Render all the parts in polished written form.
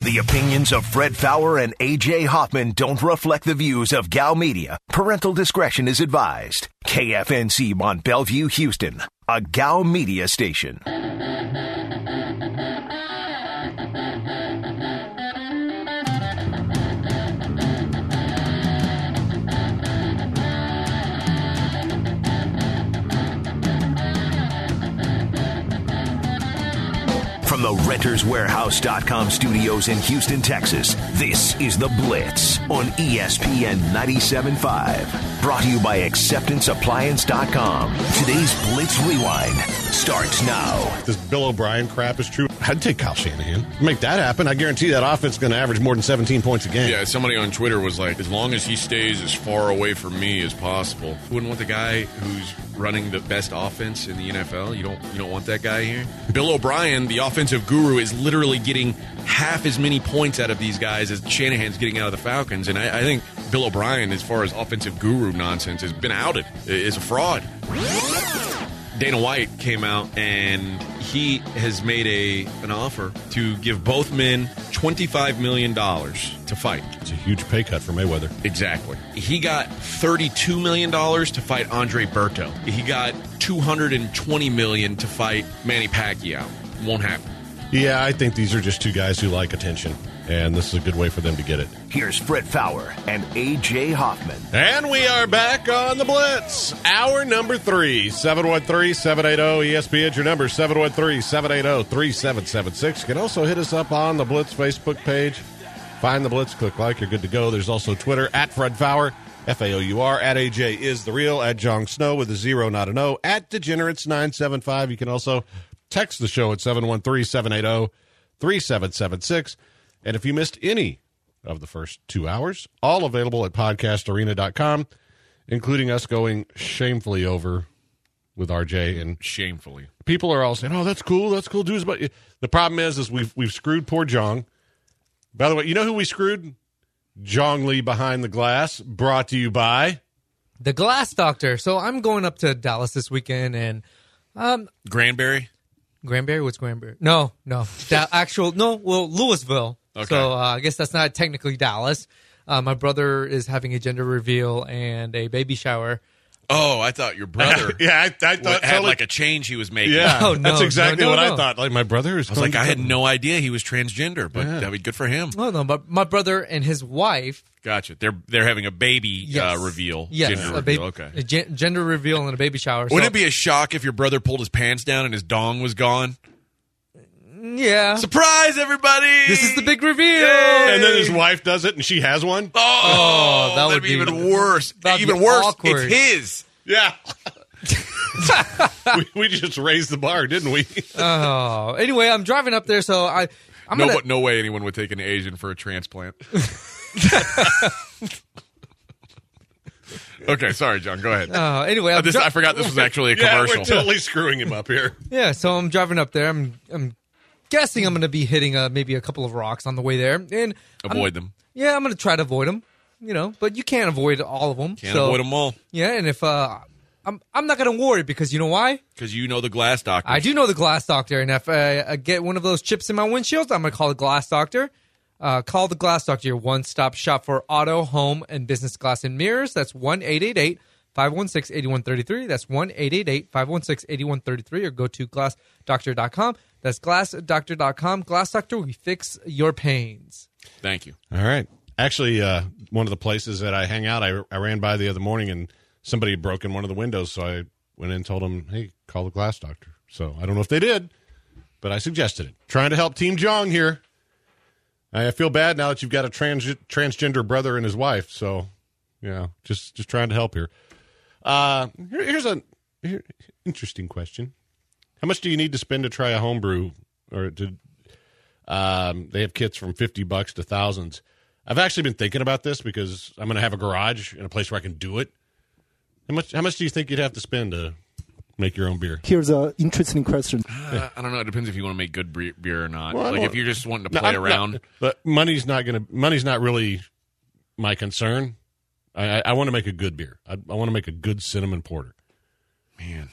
The opinions of Fred Fowler and A.J. Hoffman don't reflect the views of Gal Media. Parental discretion is advised. KFNC Mont Bellevue, Houston, a Gal Media station. From the RentersWarehouse.com studios in Houston, Texas, this is The Blitz on ESPN 97.5. Brought to you by AcceptanceAppliance.com. Today's Blitz Rewind starts now. This Bill O'Brien crap is true. I'd take Kyle Shanahan. Make that happen. I guarantee that offense is going to average more than 17 points a game. Yeah, somebody on Twitter was like, as long as he stays as far away from me as possible. Who wouldn't want the guy who's running the best offense in the NFL? You don't want that guy here? Bill O'Brien, the offensive guru, is literally getting half as many points out of these guys as Shanahan's getting out of the Falcons. And I think Bill O'Brien, as far as offensive guru nonsense, has been outed. Is a fraud. Dana White came out and he has made an offer to give both men $25 million to fight. It's a huge pay cut for Mayweather. Exactly. He got $32 million to fight Andre Berto. He got $220 million to fight Manny Pacquiao. Won't happen. Yeah, I think these are just two guys who like attention, and this is a good way for them to get it. Here's Fred Fowler and A.J. Hoffman. And we are back on the Blitz. Hour number 3, 713-780-ESPN. Your number, 713-780-3776. You can also hit us up on the Blitz Facebook page. Find the Blitz, click like, you're good to go. There's also Twitter, at Fred Fowler, F-A-O-U-R, at AJ is the real, at Jong Snow with a 0, not an O, at Degenerates975. You can also text the show at 713-780-3776. And if you missed any of the first 2 hours, all available at podcastarena.com, including us going shamefully over with RJ. And shamefully. People are all saying, oh, that's cool, dudes. But the problem is we've screwed poor Jong. By the way, you know who we screwed? Jong Lee Behind the Glass, brought to you by The Glass Doctor. So I'm going up to Dallas this weekend, and Granbury? Granbury? What's Granbury? No. Louisville. Okay. So I guess that's not technically Dallas. My brother is having a gender reveal and a baby shower. Oh, I thought your brother I thought had like a change he was making. Yeah, Oh, no, that's exactly no. what I thought. Like, my brother is I was like, I had no idea he was transgender, but that'd be good for him. Oh, no, but my brother and his wife. Gotcha. They're having a baby reveal. Yes, gender a reveal. Okay. A gender reveal and a baby shower. Wouldn't it be a shock if your brother pulled his pants down and his dong was gone? Yeah. Surprise, everybody! This is the big reveal. Yay! And then his wife does it, and she has one? Oh, that would that'd be be even worse. that'd Even be worse, awkward. it's his. Yeah. we just raised the bar, didn't we? Oh. Anyway, I'm driving up there, so I'm gonna... No way anyone would take an Asian for a transplant. Okay, sorry, John. Go ahead. Anyway, I forgot this was actually a commercial. Yeah, we're totally screwing him up here. Yeah, so I'm driving up there. I'm guessing I'm going to be hitting maybe a couple of rocks on the way there, and Avoid them. Yeah, I'm going to try to avoid them. But you can't avoid all of them. Can't avoid them all. Yeah, and if I'm not going to worry, because you know why? Because you know the Glass Doctor. I do know the Glass Doctor, and if I get one of those chips in my windshield, I'm going to call the Glass Doctor. Call the Glass Doctor, your one-stop shop for auto, home, and business glass and mirrors. That's 1-888-516-8133. That's 1-888-516-8133, or go to glassdoctor.com. That's glassdoctor.com. Glass Doctor, we fix your pains. Thank you. All right. Actually, one of the places that I hang out, I ran by the other morning, and somebody had broken one of the windows, so I went in and told them, hey, call the Glass Doctor. So I don't know if they did, but I suggested it. Trying to help Team Jong here. I feel bad now that you've got a transgender brother and his wife, so, just trying to help here. Here's an interesting question. How much do you need to spend to try a homebrew? Or to? They have kits from $50 to thousands. I've actually been thinking about this because I'm going to have a garage and a place where I can do it. How much do you think you'd have to spend to make your own beer? Here's an interesting question. I don't know. It depends if you want to make good beer or not. Well, if you're just wanting to play around. But money's not really my concern. I want to make a good beer. I want to make a good cinnamon porter. Man.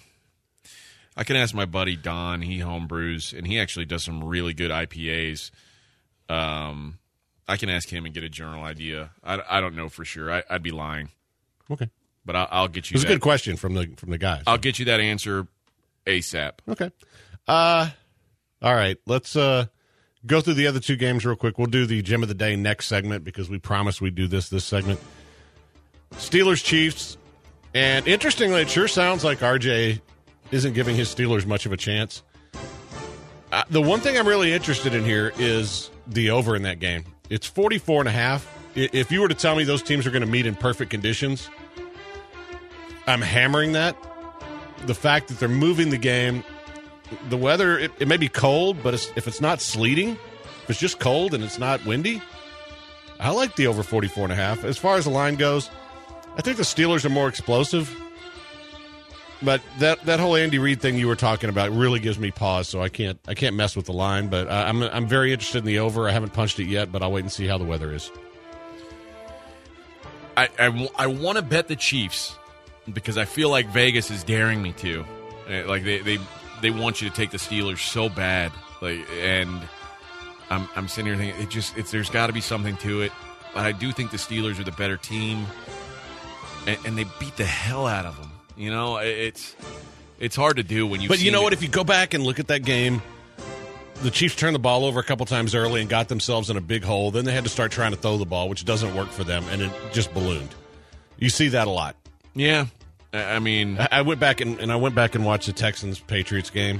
I can ask my buddy Don. He homebrews, and he actually does some really good IPAs. I can ask him and get a general idea. I don't know for sure. I'd be lying. Okay. But I'll get you It was a good question from the guys. I'll get you that answer ASAP. Okay. All right. Let's go through the other two games real quick. We'll do the Gem of the Day next segment because we promised we'd do this segment. Steelers-Chiefs. And interestingly, it sure sounds like RJ isn't giving his Steelers much of a chance. The one thing I'm really interested in here is the over in that game. It's 44.5. If you were to tell me those teams are going to meet in perfect conditions, I'm hammering that. The fact that they're moving the game, the weather, it may be cold, but if it's not sleeting, if it's just cold and it's not windy, I like the over 44.5. As far as the line goes, I think the Steelers are more explosive. But that whole Andy Reid thing you were talking about really gives me pause, so I can't mess with the line. But I'm very interested in the over. I haven't punched it yet, but I'll wait and see how the weather is. I want to bet the Chiefs because I feel like Vegas is daring me to. Like they want you to take the Steelers so bad. And I'm sitting here thinking there's got to be something to it. But I do think the Steelers are the better team, and they beat the hell out of them. You know, it's hard to do when you. But you know what? If you go back and look at that game, the Chiefs turned the ball over a couple times early and got themselves in a big hole. Then they had to start trying to throw the ball, which doesn't work for them, and it just ballooned. You see that a lot. Yeah, I mean, I went back and watched the Texans-Patriots game,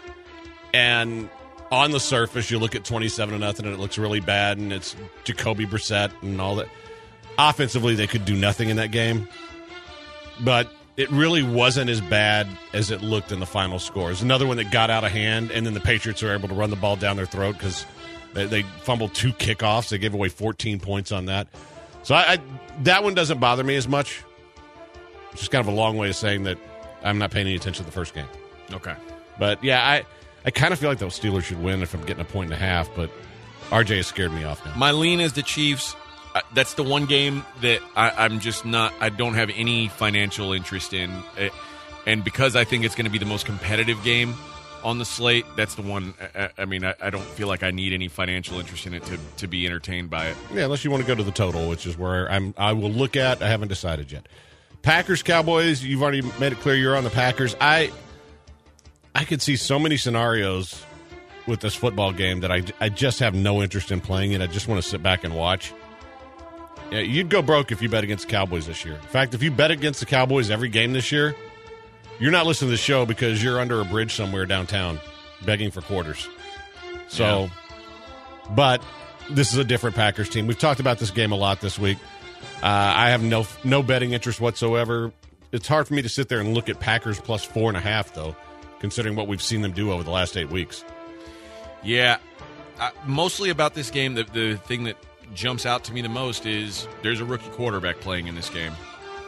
and on the surface, you look at 27-0, and it looks really bad, and it's Jacoby Brissett and all that. Offensively, they could do nothing in that game, but it really wasn't as bad as it looked in the final scores. Another one that got out of hand, and then the Patriots were able to run the ball down their throat because they fumbled 2 kickoffs. They gave away 14 points on that. So that one doesn't bother me as much. It's just kind of a long way of saying that I'm not paying any attention to the first game. Okay. But, yeah, I kind of feel like those Steelers should win if I'm getting 1.5 points, but RJ has scared me off now. My lean is the Chiefs. That's the one game that I'm just not – I don't have any financial interest in. And because I think it's going to be the most competitive game on the slate, that's the one – I mean, I don't feel like I need any financial interest in it to be entertained by it. Yeah, unless you want to go to the total, which is where I will look at. I haven't decided yet. Packers, Cowboys, you've already made it clear you're on the Packers. I could see so many scenarios with this football game that I just have no interest in playing it. I just want to sit back and watch. Yeah, you'd go broke if you bet against the Cowboys this year. In fact, if you bet against the Cowboys every game this year, you're not listening to the show because you're under a bridge somewhere downtown begging for quarters. So, yeah. But this is a different Packers team. We've talked about this game a lot this week. I have no betting interest whatsoever. It's hard for me to sit there and look at Packers plus 4.5, though, considering what we've seen them do over the last 8 weeks. Yeah. Mostly about this game, the thing that jumps out to me the most is there's a rookie quarterback playing in this game.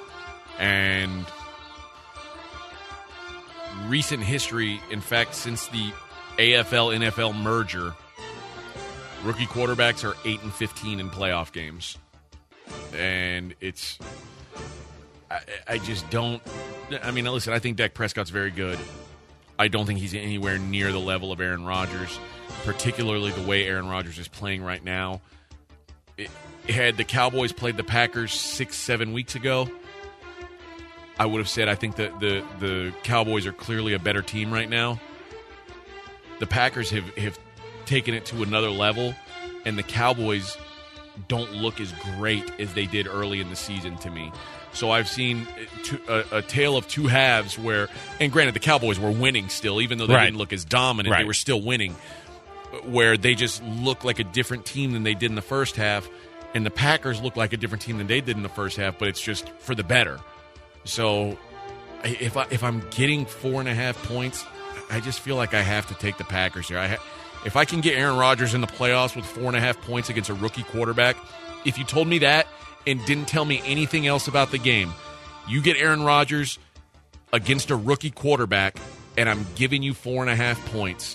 And recent history, in fact, since the AFL-NFL merger, rookie quarterbacks are 8-15 in playoff games. And it's I just don't – I mean, listen, I think Dak Prescott's very good. I don't think he's anywhere near the level of Aaron Rodgers, particularly the way Aaron Rodgers is playing right now. Had the Cowboys played the Packers 6-7 weeks ago, I would have said I think that the Cowboys are clearly a better team right now. The Packers have taken it to another level, and the Cowboys don't look as great as they did early in the season to me. So I've seen a tale of two halves where, and granted, the Cowboys were winning still, even though they didn't look as dominant, they were still winning, where they just look like a different team than they did in the first half, and the Packers look like a different team than they did in the first half, but it's just for the better. So if I'm getting 4.5 points, I just feel like I have to take the Packers here. If I can get Aaron Rodgers in the playoffs with 4.5 points against a rookie quarterback, if you told me that and didn't tell me anything else about the game, you get Aaron Rodgers against a rookie quarterback, and I'm giving you 4.5 points,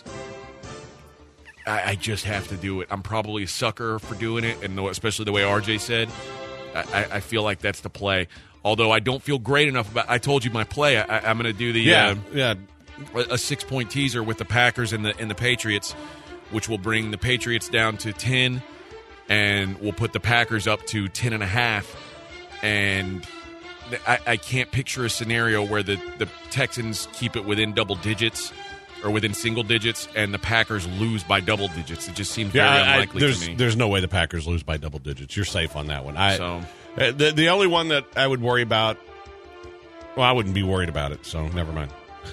I just have to do it. I'm probably a sucker for doing it, and especially the way RJ said, I feel like that's the play. Although I don't feel great enough about. I told you my play. I'm going to do the a 6-point teaser with the Packers and the Patriots. which will bring the Patriots down to 10, and we'll put the Packers up to 10.5. And I can't picture a scenario where the Texans keep it within double digits or within single digits, and the Packers lose by double digits. It just seems very unlikely to me. There's no way the Packers lose by double digits. You're safe on that one. The only one that I would worry about, well, I wouldn't be worried about it, so never mind.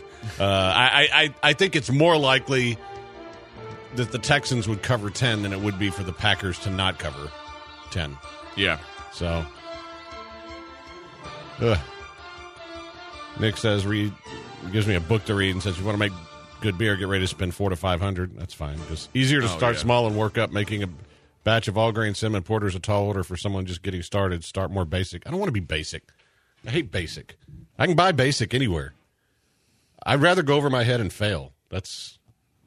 I think it's more likely that the Texans would cover 10 than it would be for the Packers to not cover 10. Yeah. So, Nick says, gives me a book to read and says, you want to make good beer, get ready to spend $400 to $500. That's fine. Just easier to start small and work up. Making a batch of all grain cinnamon porter is a tall order for someone just getting started. Start more basic. I don't want to be basic. I hate basic. I can buy basic anywhere. I'd rather go over my head and fail. That's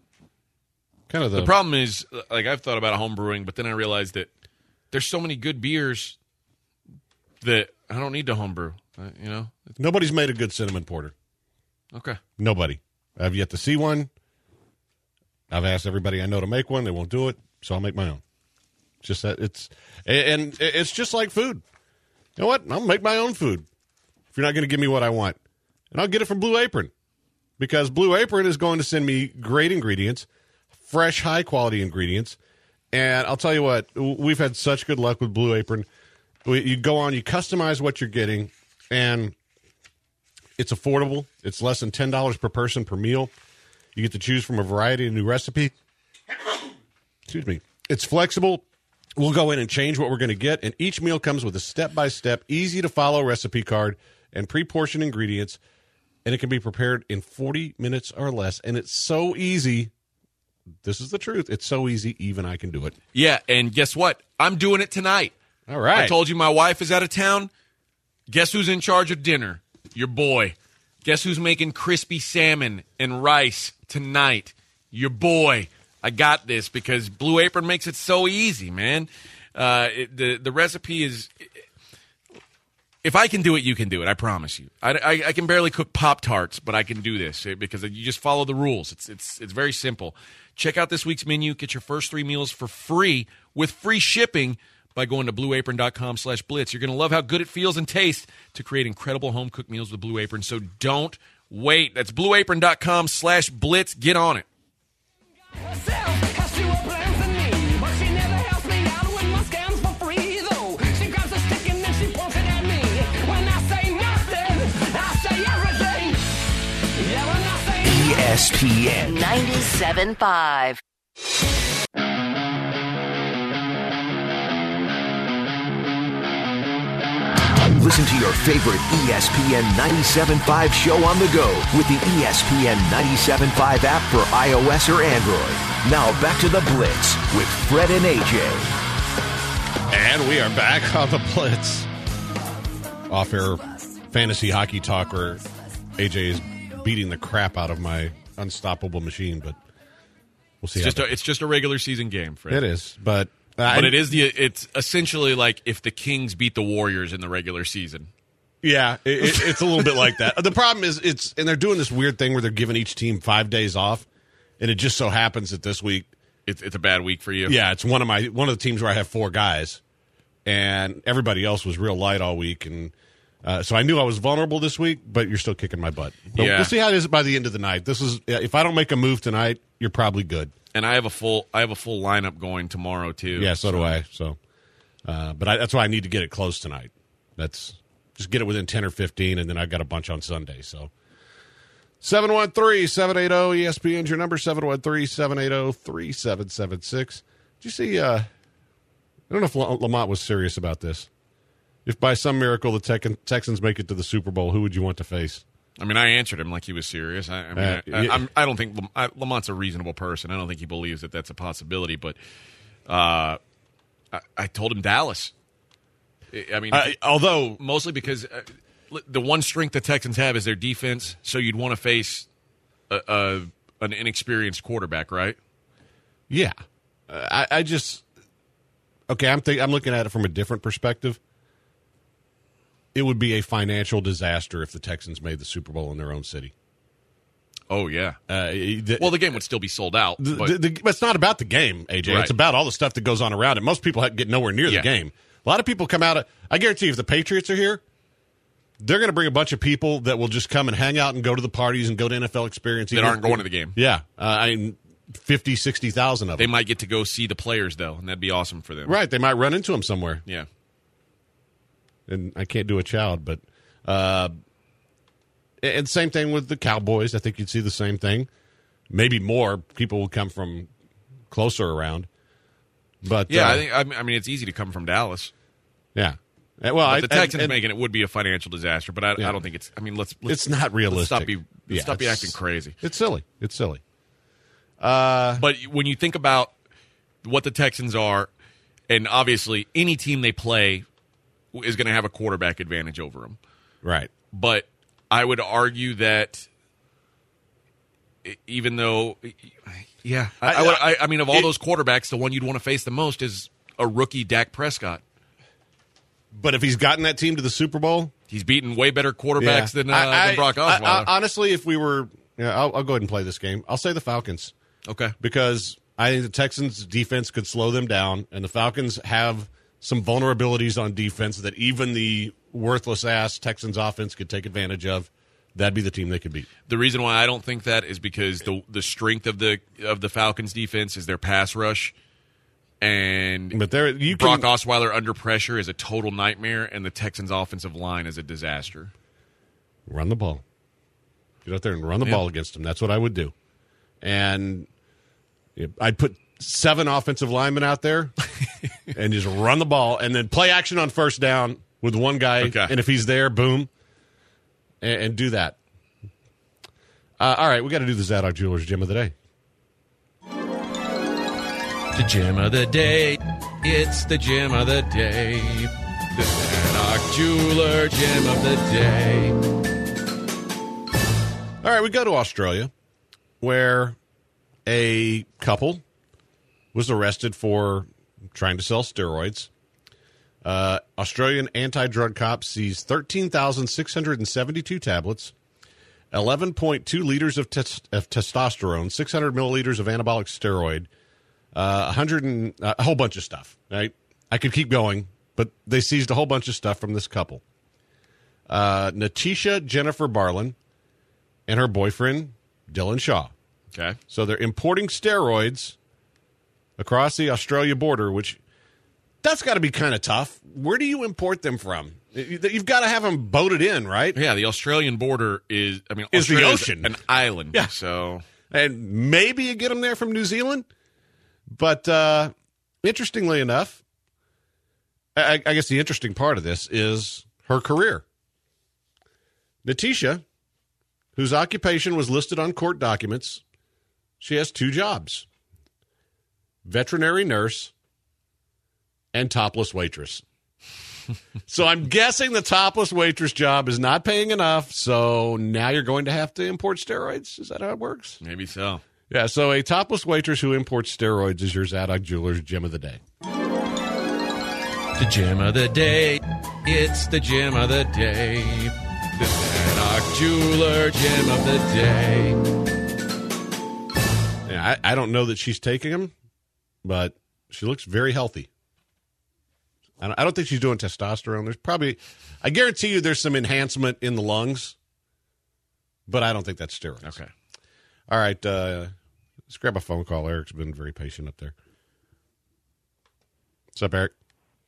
kind of the problem is, like, I've thought about home brewing, but then I realized that there's so many good beers that I don't need to home brew. Nobody's made a good cinnamon porter. Okay. Nobody. I've yet to see one. I've asked everybody I know to make one. They won't do it, so I'll make my own. It's just that it's just like food. You know what? I'll make my own food if you're not going to give me what I want. And I'll get it from Blue Apron, because Blue Apron is going to send me great ingredients, fresh, high-quality ingredients. And I'll tell you what, we've had such good luck with Blue Apron. You go on, you customize what you're getting, and it's affordable. It's less than $10 per person per meal. You get to choose from a variety of new recipes. Excuse me. It's flexible. We'll go in and change what we're going to get, and each meal comes with a step-by-step, easy-to-follow recipe card and pre-portioned ingredients, and it can be prepared in 40 minutes or less, and it's so easy. This is the truth. It's so easy, even I can do it. Yeah, and guess what? I'm doing it tonight. All right. I told you my wife is out of town. Guess who's in charge of dinner? Your boy. Guess who's making crispy salmon and rice tonight? Your boy. I got this because Blue Apron makes it so easy, man. The recipe is... If I can do it, you can do it. I promise you. I can barely cook Pop-Tarts, but I can do this because you just follow the rules. It's very simple. Check out this week's menu. Get your first 3 meals for free with free shipping by going to blueapron.com/blitz. You're going to love how good it feels and tastes to create incredible home-cooked meals with Blue Apron, so don't wait. That's blueapron.com/blitz. Get on it. ESPN 97.5. Listen to your favorite ESPN 97.5 show on the go with the ESPN 97.5 app for iOS or Android. Now back to the Blitz with Fred and AJ. And we are back on the Blitz. Off-air fantasy hockey talk where AJ is beating the crap out of my unstoppable machine, but we'll see. It's just a regular season game, Fred. It is, but it's essentially like if the Kings beat the Warriors in the regular season. Yeah, it's a little bit like that. The problem is and they're doing this weird thing where they're giving each team 5 days off, and it just so happens that this week it's a bad week for you. Yeah, it's one of the teams where I have 4 guys, and everybody else was real light all week, and so I knew I was vulnerable this week. But you're still kicking my butt. But we'll see how it is by the end of the night. If I don't make a move tonight, you're probably good. And I have a full lineup going tomorrow too. Yeah, so do I. So, but that's why I need to get it close tonight. That's just get it within 10 or 15, and then I've got a bunch on Sunday. So, 713-780 ESPN's your number. 713-780-3776. Did you see? I don't know if Lamont was serious about this. If by some miracle the Texans make it to the Super Bowl, who would you want to face? I mean, I answered him like he was serious. I don't think Lamont's a reasonable person. I don't think he believes that that's a possibility. But I told him Dallas. I mean, although mostly because the one strength the Texans have is their defense. So you'd want to face an inexperienced quarterback, right? Yeah, I'm looking at it from a different perspective. It would be a financial disaster if the Texans made the Super Bowl in their own city. Oh, yeah. The game would still be sold out. But it's not about the game, AJ. Right. It's about all the stuff that goes on around it. Most people get nowhere near the game. A lot of people come out. I guarantee you, if the Patriots are here, they're going to bring a bunch of people that will just come and hang out and go to the parties and go to NFL experience. that aren't going to the game. Yeah. 50, 60,000 of them. They might get to go see the players, though, and that'd be awesome for them. Right. They might run into them somewhere. Yeah. And I can't do a child, but and same thing with the Cowboys. I think you'd see the same thing. Maybe more people will come from closer around. But yeah, I mean, it's easy to come from Dallas. Yeah. Well, the Texans making it would be a financial disaster, but I don't think it's. I mean, let's it's not realistic. Let's stop be acting crazy. It's silly. It's silly. But when you think about what the Texans are, and obviously any team they play is going to have a quarterback advantage over them. Right. But I would argue that even though, yeah, I mean, of all those quarterbacks, the one you'd want to face the most is a rookie Dak Prescott. But if he's gotten that team to the Super Bowl, he's beaten way better quarterbacks than Brock Osweiler. Honestly, if we were, I'll go ahead and play this game. I'll say the Falcons. Okay. Because I think the Texans' defense could slow them down, and the Falcons have some vulnerabilities on defense that even the worthless-ass Texans offense could take advantage of. That'd be the team they could beat. The reason why I don't think that is because the strength of the Falcons' defense is their pass rush. And Brock Osweiler under pressure is a total nightmare, and the Texans' offensive line is a disaster. Run the ball. Get out there and run the ball against them. That's what I would do. And I'd put 7 offensive linemen out there and just run the ball, and then play action on first down with one guy. Okay. And if he's there, boom, and do that. All right, we got to do the Zadok Jewelers Gem of the Day. The gem of the day. It's the gem of the day. The Zadok Jeweler Gem of the day. All right, we go to Australia, where a couple was arrested for trying to sell steroids. Australian anti-drug cops seized 13,672 tablets, 11.2 liters of testosterone, 600 milliliters of anabolic steroid, a whole bunch of stuff. Right? I could keep going, but they seized a whole bunch of stuff from this couple. Natisha Jennifer Barlin and her boyfriend, Dylan Shaw. Okay. So they're importing steroids across the Australia border, which that's got to be kind of tough. Where do you import them from? You've got to have them boated in, right? Yeah, the Australian border is the ocean. An island. Yeah. So, and maybe you get them there from New Zealand. But interestingly enough, I guess the interesting part of this is her career. Natisha, whose occupation was listed on court documents, she has 2 jobs: veterinary nurse and topless waitress. So I'm guessing the topless waitress job is not paying enough, so now you're going to have to import steroids? Is that how it works? maybe so. Yeah, so a topless waitress who imports steroids is your Zadok Jewelers Gem of the Day. The gem of the day. It's the gem of the day. The Zadok Jeweler Gem of the day. Yeah, I don't know that she's taking them, but she looks very healthy. I don't think she's doing testosterone. There's probably, I guarantee you there's some enhancement in the lungs, but I don't think that's steroids. Okay. All right, let's grab a phone call. Eric's been very patient up there. What's up, Eric?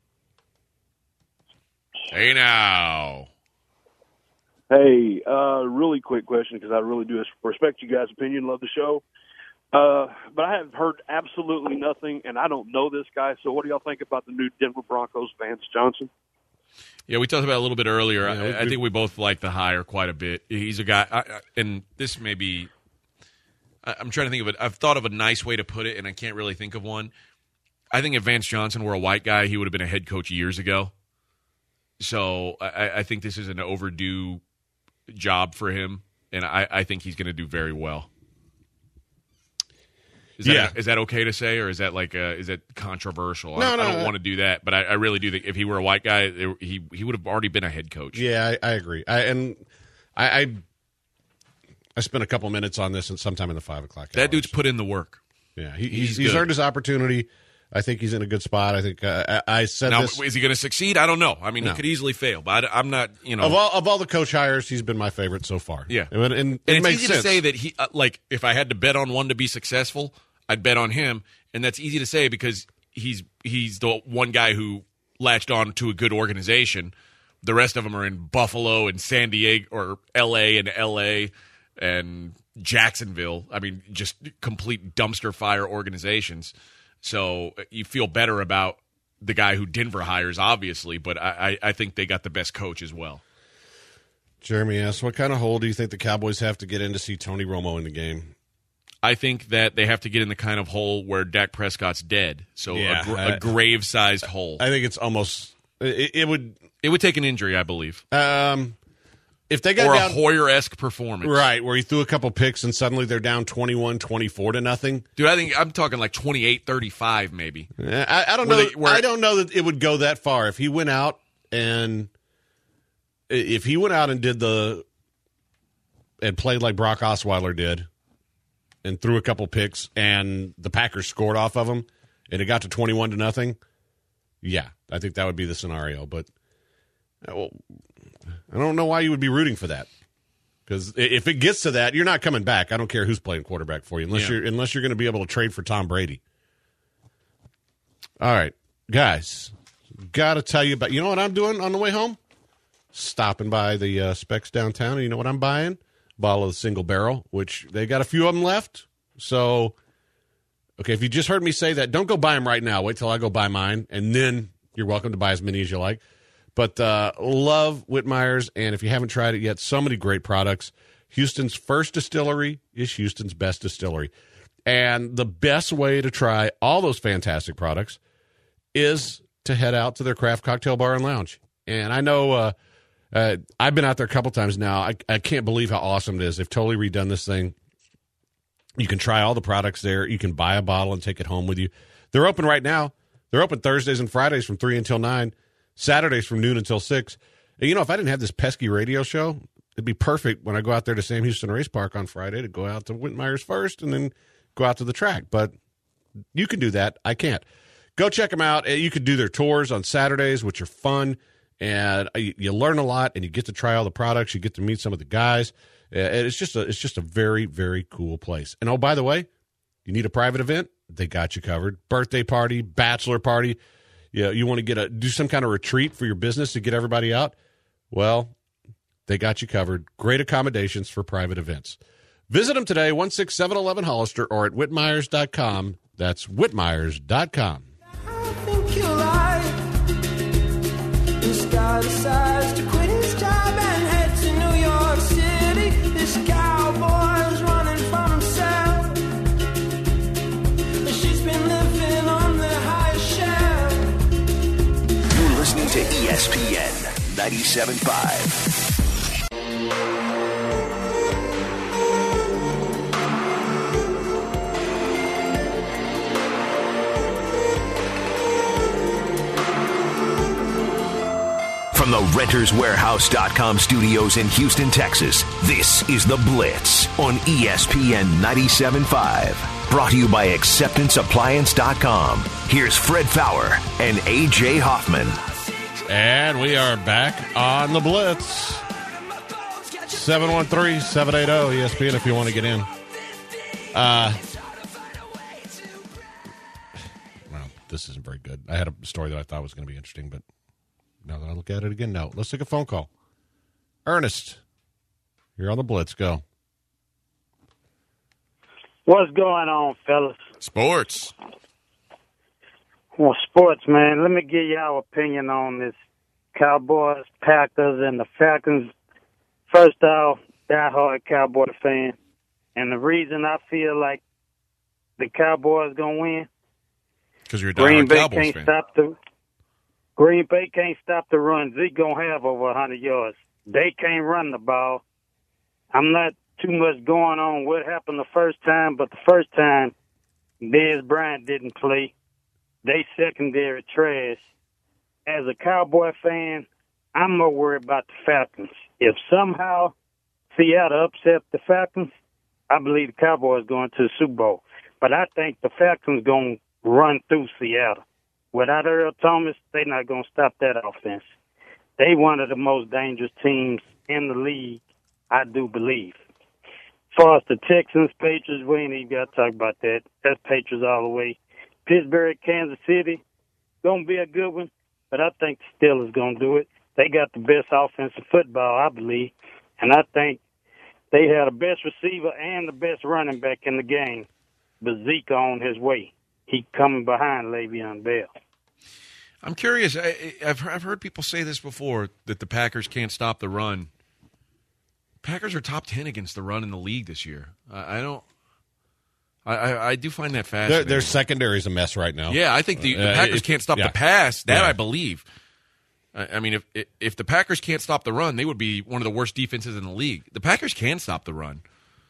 Hey, now. Hey, really quick question, because I really do respect you guys' opinion, love the show. But I have heard absolutely nothing, and I don't know this guy, so what do y'all think about the new Denver Broncos, Vance Johnson? Yeah, we talked about it a little bit earlier. Yeah, I think we both like the hire quite a bit. He's a guy, and this may be, I'm trying to think of it. I've thought of a nice way to put it, and I can't really think of one. I think if Vance Johnson were a white guy, he would have been a head coach years ago. So I think this is an overdue job for him, and I think he's going to do very well. Is that okay to say, or is that is that controversial? No, I don't want to do that, but I really do think if he were a white guy, he would have already been a head coach. Yeah, I agree. I I spent a couple minutes on this and sometime in the 5 o'clock hour. That dude's put in the work. Yeah, he's earned his opportunity. I think he's in a good spot. I think I said now, this. Is he going to succeed? I don't know. I mean, No. he could easily fail, but I'm not. Of all the coach hires, he's been my favorite so far. Yeah, and it it's makes easy sense to say that he if I had to bet on one to be successful, I'd bet on him, and that's easy to say because he's the one guy who latched on to a good organization. The rest of them are in Buffalo and San Diego or L.A. and Jacksonville. I mean, just complete dumpster fire organizations. So you feel better about the guy who Denver hires, obviously, but I think they got the best coach as well. Jeremy asks, what kind of hole do you think the Cowboys have to get in to see Tony Romo in the game? I think that they have to get in the kind of hole where Dak Prescott's dead. So a grave-sized hole. I think it's almost it would take an injury, I believe. If they got or down, a Hoyer-esque performance. Right, where he threw a couple picks and suddenly they're down 21-24 to nothing. Dude, I think I'm talking like 28-35 maybe. I don't know. I don't know that it would go that far. If he went out and did and played like Brock Osweiler did and threw a couple picks and the Packers scored off of him and it got to 21 to nothing, yeah, I think that would be the scenario. But I don't know why you would be rooting for that. Because if it gets to that, you're not coming back. I don't care who's playing quarterback for you, unless you're going to be able to trade for Tom Brady. All right, guys, got to tell you about. You know what I'm doing on the way home? Stopping by the Specs downtown, and you know what I'm buying? Bottle of the Single Barrel, which they got a few of them left. So, okay, if you just heard me say that, don't go buy them right now. Wait till I go buy mine, and then you're welcome to buy as many as you like. But love Whitmeyer's, and if you haven't tried it yet, so many great products. Houston's first distillery is Houston's best distillery. And the best way to try all those fantastic products is to head out to their craft cocktail bar and lounge. And I know I've been out there a couple times now. I can't believe how awesome it is. They've totally redone this thing. You can try all the products there. You can buy a bottle and take it home with you. They're open right now. They're open Thursdays and Fridays from 3 until 9. Saturdays from noon until 6. And, if I didn't have this pesky radio show, it'd be perfect when I go out there to Sam Houston Race Park on Friday to go out to Whitmeyer's first and then go out to the track. But you can do that. I can't. Go check them out. You could do their tours on Saturdays, which are fun. And you learn a lot, and you get to try all the products. You get to meet some of the guys. And it's just a very, very cool place. And, oh, by the way, you need a private event? They got you covered. Birthday party, bachelor party. You want to do some kind of retreat for your business to get everybody out? Well, they got you covered. Great accommodations for private events. Visit them today, 16711 Hollister, or at Whitmeyers.com. That's Whitmeyers.com. I think you're right. This guy decides to quit his job and head to New York City. This cowboy's running from himself. She's been living on the highest shelf. You're listening to ESPN 97.5. From the RentersWarehouse.com studios in Houston, Texas, this is The Blitz on ESPN 97.5. Brought to you by AcceptanceAppliance.com. Here's Fred Fowler and A.J. Hoffman. And we are back on The Blitz. 713-780-ESPN if you want to get in. Well, this isn't very good. I had a story that I thought was going to be interesting, but now that I look at it again, no. Let's take a phone call. Ernest, you're on The Blitz. Go. What's going on, fellas? Sports. Well, sports, man. Let me give you our opinion on this Cowboys, Packers, and the Falcons. First off, diehard Cowboy fan. And the reason I feel like the Cowboys going to win, because you're a Green diehard Bay Cowboys can't fan. Green Bay can't stop the run. Zeke going to have over 100 yards. They can't run the ball. I'm not too much going on what happened the first time, but the first time, Dez Bryant didn't play. They secondary trash. As a Cowboy fan, I'm more worried about the Falcons. If somehow Seattle upset the Falcons, I believe the Cowboys going to the Super Bowl. But I think the Falcons going to run through Seattle. Without Earl Thomas, they're not going to stop that offense. They one of the most dangerous teams in the league, I do believe. As far as the Texans, Patriots, we ain't even got to talk about that. That's Patriots all the way. Pittsburgh, Kansas City, going to be a good one, but I think the Steelers going to do it. They got the best offensive football, I believe, and I think they have the best receiver and the best running back in the game. But Zeke on his way. He coming behind Le'Veon Bell. I'm curious. I've heard people say this before, that the Packers can't stop the run. Packers are top 10 against the run in the league this year. I do find that fascinating. Their secondary's a mess right now. Yeah, I think the Packers can't stop the pass. That I believe. I mean, if the Packers can't stop the run, they would be one of the worst defenses in the league. The Packers can stop the run.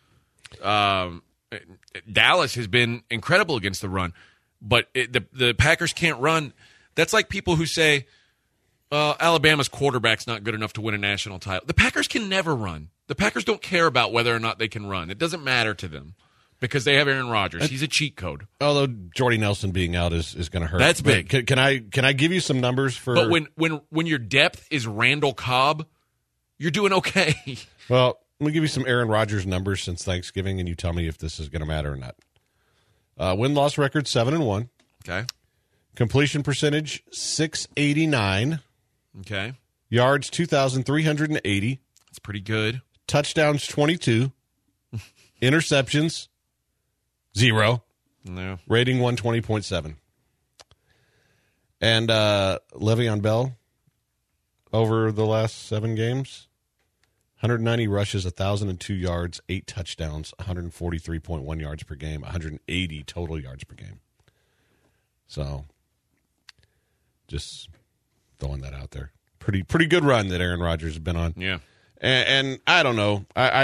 Dallas has been incredible against the run, but the Packers can't run. That's like people who say, Alabama's quarterback's not good enough to win a national title. The Packers can never run. The Packers don't care about whether or not they can run. It doesn't matter to them because they have Aaron Rodgers. He's a cheat code. Although Jordy Nelson being out is going to hurt. That's big. Can I give you some numbers for? But when your depth is Randall Cobb, you're doing okay. Well, let me give you some Aaron Rodgers numbers since Thanksgiving, and you tell me if this is going to matter or not. Win-loss record 7-1. Okay. Completion percentage 689. Okay. Yards 2,380. That's pretty good. Touchdowns 22. Interceptions 0. No. Rating 120.7. And Le'Veon Bell over the last 7 games, 190 rushes, 1,002 yards, 8 touchdowns, 143.1 yards per game, 180 total yards per game. So, just throwing that out there. Pretty good run that Aaron Rodgers has been on. Yeah. And I don't know.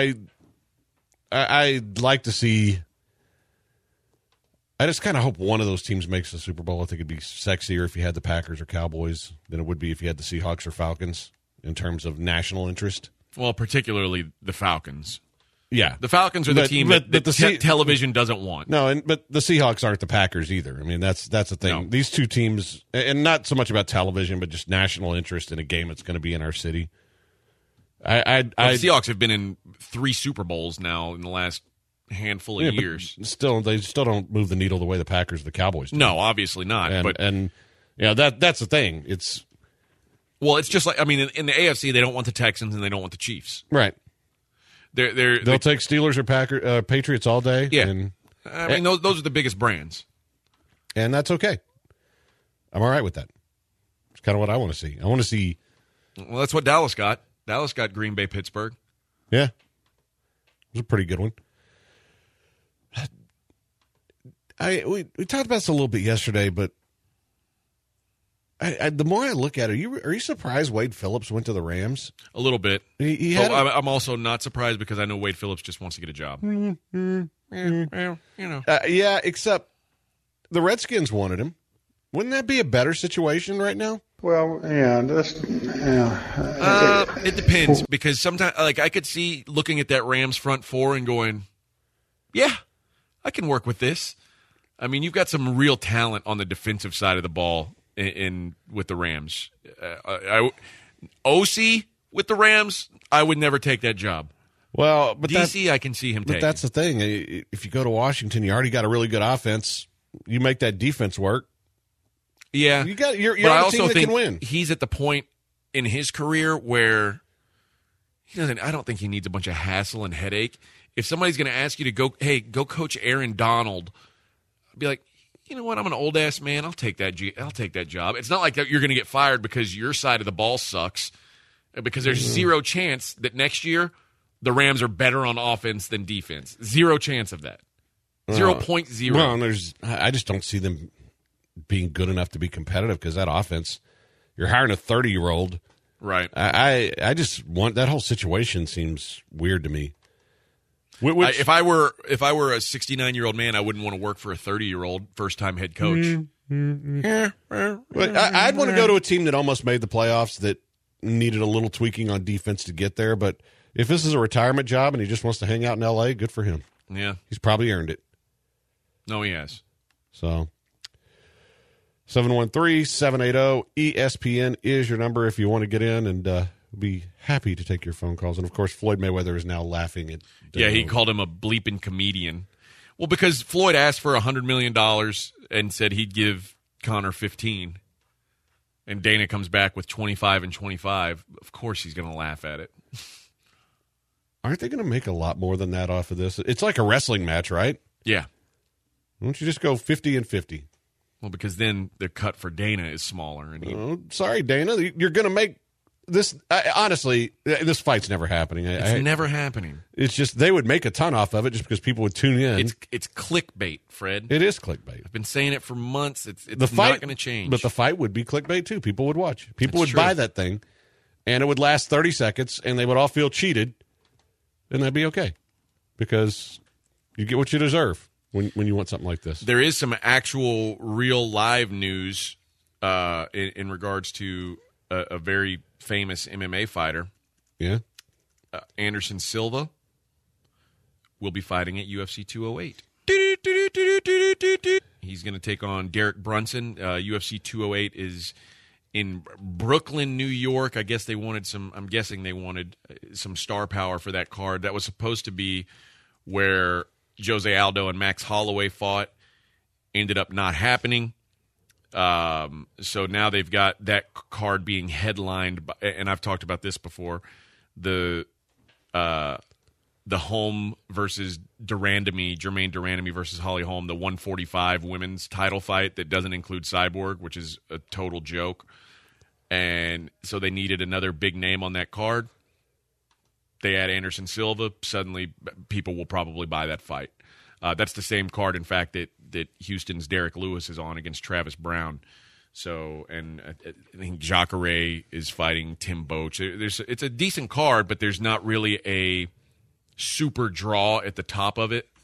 I'd like to see. I just kind of hope one of those teams makes the Super Bowl. I think it'd be sexier if you had the Packers or Cowboys than it would be if you had the Seahawks or Falcons in terms of national interest. Well, particularly the Falcons. Yeah, the Falcons are the team that television doesn't want. No, but the Seahawks aren't the Packers either. I mean, that's the thing. No. These two teams, and not so much about television, but just national interest in a game that's going to be in our city. The Seahawks have been in 3 Super Bowls now in the last handful of years. They still don't move the needle the way the Packers or the Cowboys do. No, obviously not. And that's the thing. It's just like, I mean, in the AFC, they don't want the Texans and they don't want the Chiefs. Right. They'll take Steelers or Patriots all day. Yeah. I mean, those are the biggest brands. And that's okay. I'm all right with that. It's kind of what I want to see. I want to see. Well, that's what Dallas got. Dallas got Green Bay, Pittsburgh. Yeah. It was a pretty good one. We talked about this a little bit yesterday, but the more I look at it, are you surprised Wade Phillips went to the Rams? A little bit. I'm also not surprised because I know Wade Phillips just wants to get a job. Yeah, except the Redskins wanted him. Wouldn't that be a better situation right now? Well, yeah. It depends because sometimes, like, I could see looking at that Rams front four and going, yeah, I can work with this. I mean, you've got some real talent on the defensive side of the ball with the Rams. OC with the Rams, I would never take that job. Well, but DC, I can see him taking. But that's the thing. If you go to Washington, you already got a really good offense. You make that defense work. Yeah, you're on a team that can win. He's at the point in his career where he doesn't. I don't think he needs a bunch of hassle and headache. If somebody's going to ask you to go coach Aaron Donald, I'd be like, you know what? I'm an old ass man. I'll take that job. It's not like that you're going to get fired because your side of the ball sucks. Because there's zero chance that next year the Rams are better on offense than defense. Zero chance of that. 0.0. Well, I just don't see them being good enough to be competitive because that offense, you're hiring a 30-year-old. Right. I just want that whole situation seems weird to me. If I were a 69-year-old man, I wouldn't want to work for a 30-year-old first-time head coach. I'd want to go to a team that almost made the playoffs that needed a little tweaking on defense to get there, but If this is a retirement job and he just wants to hang out in L.A., good for him. Yeah. He's probably earned it. No, he has. So 713-780-ESPN is your number if you want to get in, and we'll be happy to take your phone calls. And, of course, Floyd Mayweather is now laughing at Yeah, he called him a bleeping comedian. Well, because Floyd asked for $100 million and said he'd give Conor 15, and Dana comes back with 25 and 25. Of course he's going to laugh at it. Aren't they going to make a lot more than that off of this? It's like a wrestling match, right? Yeah. Why don't you just go 50 and 50? Well, because then the cut for Dana is smaller. And Oh, sorry, Dana. You're going to make this. Honestly, this fight's never happening. it's never happening. It's just they would make a ton off of it just because people would tune in. It's clickbait, Fred. It is clickbait. I've been saying it for months. It's The fight, not going to change. But the fight would be clickbait, too. People would watch. People That's would true. buy that thing, and it would last 30 seconds, and they would all feel cheated, and that'd be okay because you get what you deserve when you want something like this. There is some actual real live news in regards to a very famous MMA fighter. Yeah. Anderson Silva will be fighting at UFC 208. He's going to take on Derek Brunson. UFC 208 is in Brooklyn, New York. I'm guessing they wanted some star power for that card. That was supposed to be where Jose Aldo and Max Holloway fought. Ended up not happening. So now they've got that card being headlined by, and I've talked about this before, the Holm versus Jermaine Durandamy versus Holly Holm, the 145 women's title fight that doesn't include Cyborg, which is a total joke. And so they needed another big name on that card. They add Anderson Silva. Suddenly, people will probably buy that fight. That's the same card, in fact, that Houston's Derek Lewis is on against Travis Brown. So, and I think Jacare is fighting Tim Boach. It's a decent card, but there's not really a super draw at the top of it.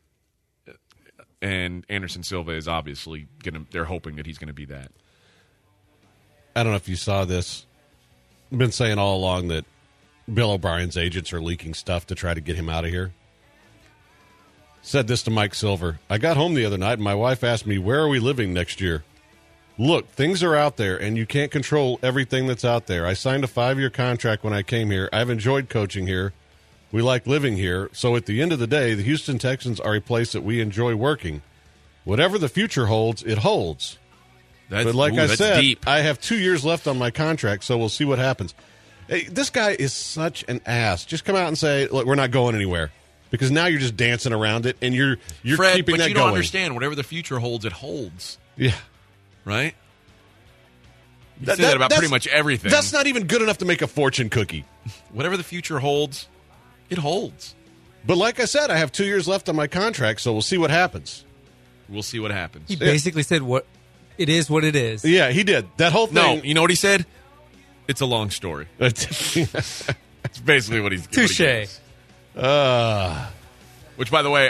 And Anderson Silva is obviously they're hoping that he's going to be that. I don't know if you saw this. I've been saying all along that Bill O'Brien's agents are leaking stuff to try to get him out of here. Said this to Mike Silver. I got home the other night and my wife asked me, where are we living next year? Look, things are out there and you can't control everything that's out there. I signed a 5-year contract when I came here. I've enjoyed coaching here. We like living here. So at the end of the day, the Houston Texans are a place that we enjoy working. Whatever the future holds, it holds. But like I said, deep. I have 2 years left on my contract, so we'll see what happens. Hey, this guy is such an ass. Just come out and say, look, we're not going anywhere. Because now you're just dancing around it, and you're Fred, keeping but that you going. don't understand. Whatever the future holds, it holds. Yeah. Right? You say that about pretty much everything. That's not even good enough to make a fortune cookie. Whatever the future holds, it holds. But like I said, I have 2 years left on my contract, so we'll see what happens. We'll see what happens. He basically said what it is. Yeah, he did. That whole thing. No, you know what he said? It's a long story. That's basically what he's Touche. Which, by the way,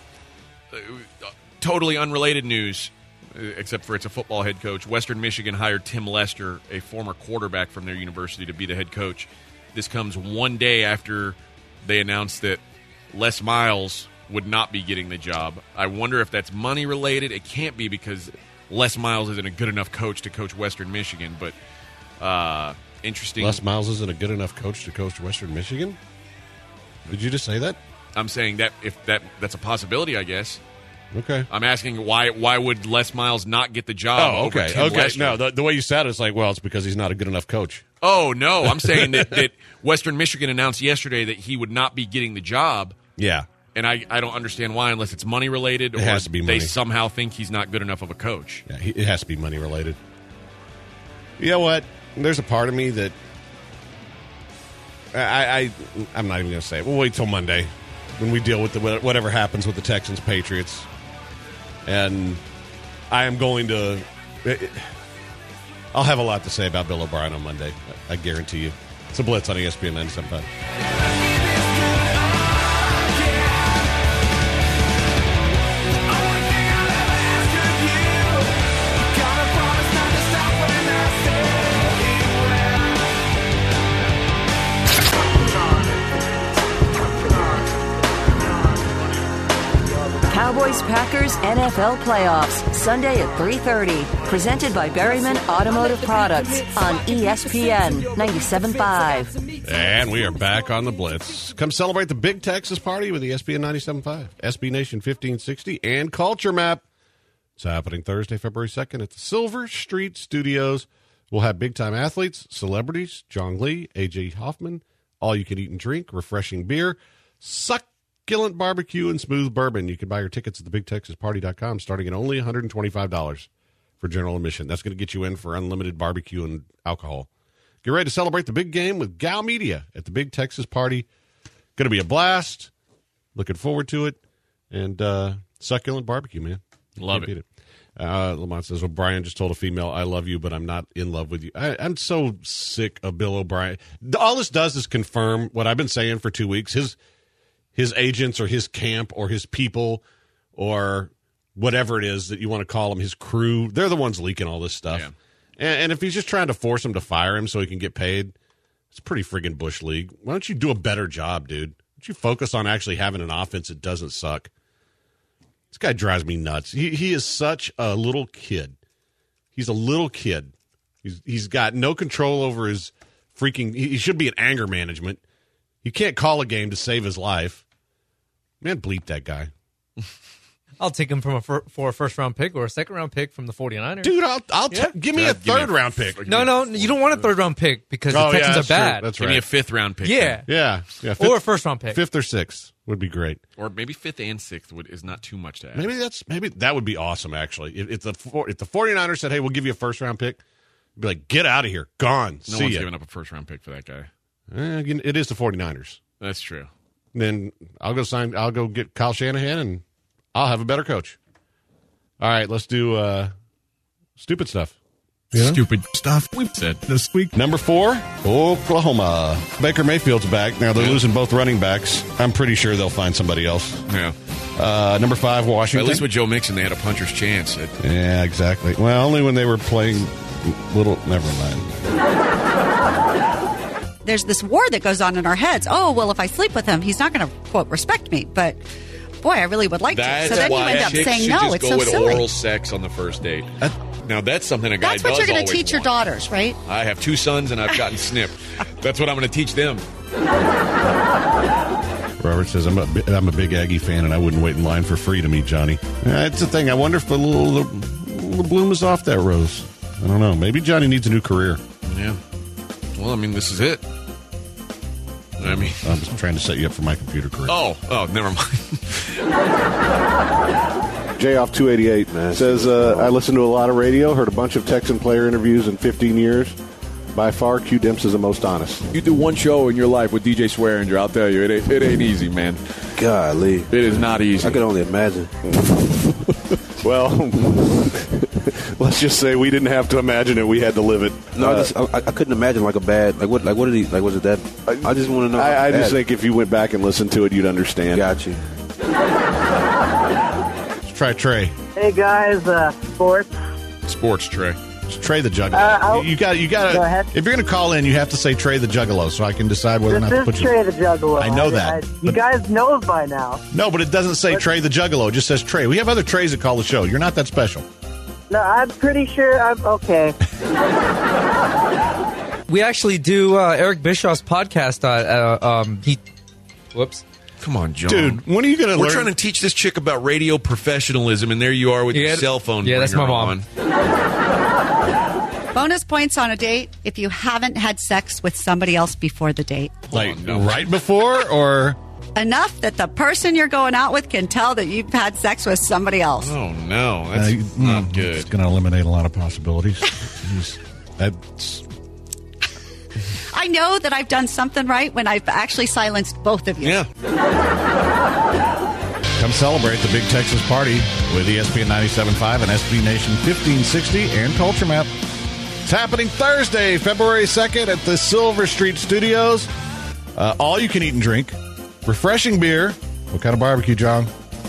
totally unrelated news, except for it's a football head coach. Western Michigan hired Tim Lester, a former quarterback from their university, to be the head coach. This comes one day after they announced that Les Miles would not be getting the job. I wonder if that's money related. It can't be because Les Miles isn't a good enough coach to coach Western Michigan, but interesting. Les Miles isn't a good enough coach to coach Western Michigan? Did you just say that? I'm saying that if that's a possibility, I guess. Okay. I'm asking why would Les Miles not get the job? Oh, okay. Over Tim Okay. Lester? No, the way you said it's like, well, it's because he's not a good enough coach. Oh no, I'm saying that Western Michigan announced yesterday that he would not be getting the job. Yeah. And I don't understand why, unless it's money related, or It has to be they money. somehow think he's not good enough of a coach. Yeah, it has to be money related. You know what? There's a part of me that I'm not even going to say it. We'll wait till Monday when we deal with whatever happens with the Texans Patriots, and I am going to. I'll have a lot to say about Bill O'Brien on Monday. I guarantee you. It's a Blitz on ESPN 97.5. Packers NFL Playoffs, Sunday at 3:30. Presented by Berryman Automotive Products on ESPN 97.5. And we are back on the Blitz. Come celebrate the Big Texas Party with ESPN 97.5, SB Nation 1560, and Culture Map. It's happening Thursday, February 2nd at the Silver Street Studios. We'll have big-time athletes, celebrities, John Lee, A.J. Hoffman, all you can eat and drink, refreshing beer, succulent barbecue, and smooth bourbon. You can buy your tickets at thebigtexasparty.com starting at only $125 for general admission. That's going to get you in for unlimited barbecue and alcohol. Get ready to celebrate the big game with Gal Media at the Big Texas Party. Going to be a blast. Looking forward to it. And succulent barbecue, man. Love it. Lamont says, well, Brian just told a female, I love you, but I'm not in love with you. I'm so sick of Bill O'Brien. All this does is confirm what I've been saying for 2 weeks. His agents or his camp or his people or whatever it is that you want to call them, his crew, they're the ones leaking all this stuff. Yeah. And if he's just trying to force him to fire him so he can get paid, it's pretty friggin' Bush League. Why don't you do a better job, dude? Why don't you focus on actually having an offense that doesn't suck? This guy drives me nuts. He is such a little kid. He's a little kid. He's got no control over his freaking... He should be in anger management. He can't call a game to save his life. Man, bleep that guy. I'll take him for a first-round pick or a second-round pick from the 49ers. Dude, give me a third-round pick. No, you don't want a third-round pick because the Texans are bad. That's Give right. me a fifth-round pick. Yeah. Yeah. Or a first-round pick. Fifth or sixth would be great. Or maybe fifth and sixth is not too much to ask. Maybe that would be awesome, actually. If the 49ers said, hey, we'll give you a first-round pick, I'd be like, get out of here. Gone. No one's giving up a first-round pick for that guy. It is the 49ers. That's true. Then I'll go get Kyle Shanahan, and I'll have a better coach. All right, let's do stupid stuff. Yeah. Stupid stuff we've said this week. Number 4, Oklahoma. Baker Mayfield's back. Now, they're losing both running backs. I'm pretty sure they'll find somebody else. Yeah. Number 5, Washington. At least with Joe Mixon, they had a puncher's chance. Yeah, exactly. Well, only when they were playing never mind. There's this war that goes on in our heads. Oh, well, if I sleep with him, he's not going to, quote, respect me. But... boy, I really would like to. So then you end up saying no. It's so silly. Go with oral sex on the first date. Now that's something a guy does. That's what you're going to teach your daughters, right? I have 2 sons and I've gotten snipped. That's what I'm going to teach them. Robert says, I'm a big Aggie fan and I wouldn't wait in line for free to meet Johnny. It's the thing. I wonder if the bloom is off that rose. I don't know. Maybe Johnny needs a new career. Yeah. Well, I mean, this is it. I'm just trying to set you up for my computer career. Oh, never mind. J off 288, man. Says, I listened to a lot of radio, heard a bunch of Texan player interviews in 15 years. By far, Q Demps is the most honest. You do one show in your life with DJ Swearinger, I'll tell you, it ain't easy, man. Golly. It is not easy. I can only imagine. Well, let's just say we didn't have to imagine it. We had to live it. No, I couldn't imagine what did he, was it that? I just want to know. I just think if you went back and listened to it, you'd understand. Got you. Let's try Trey. Hey guys, Sports, Trey. It's Trey the Juggalo. You got. Go ahead. If you're going to call in, you have to say Trey the Juggalo, so I can decide whether or not to put you. Trey the Juggalo. I know that. You guys know by now. No, but it doesn't say Trey the Juggalo. It just says Trey. We have other Treys that call the show. You're not that special. No, I'm pretty sure I'm okay. We actually do Eric Bischoff's podcast. Whoops. Come on, John. Dude, when are you going to learn? We're trying to teach this chick about radio professionalism, and there you are with your cell phone. Yeah, that's my mom. Bonus points on a date if you haven't had sex with somebody else before the date. Like right before or? Enough that the person you're going out with can tell that you've had sex with somebody else. Oh, no. That's not good. It's going to eliminate a lot of possibilities. I know that I've done something right when I've actually silenced both of you. Yeah. Come celebrate the Big Texas Party with ESPN 97.5 and SB Nation 1560 and Culture Map. It's happening Thursday, February 2nd at the Silver Street Studios. All you can eat and drink. Refreshing beer. What kind of barbecue, John?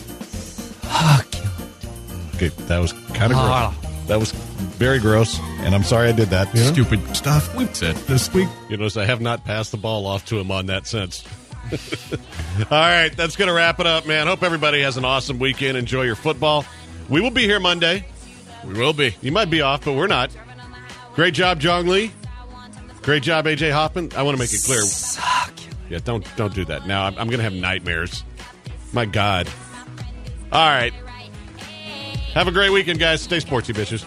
Okay, that was kind of gross. That was very gross, and I'm sorry I did that. Stupid stuff we've said this week. You notice I have not passed the ball off to him on that since. All right, that's going to wrap it up, man. Hope everybody has an awesome weekend. Enjoy your football. We will be here Monday. We will be. You might be off, but we're not. Great job, Jong Lee. Great job, AJ Hoffman. I want to make it clear. Yeah, don't do that. Now I'm going to have nightmares. My God. All right. Have a great weekend, guys. Stay sportsy, bitches.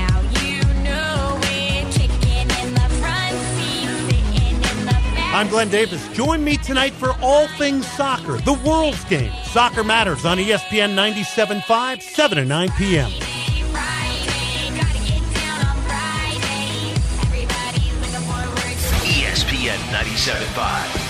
I'm Glenn Davis. Join me tonight for all things soccer, the World's Game. Soccer Matters on ESPN 97.5, 7 to 9 p.m. ESPN 97.5.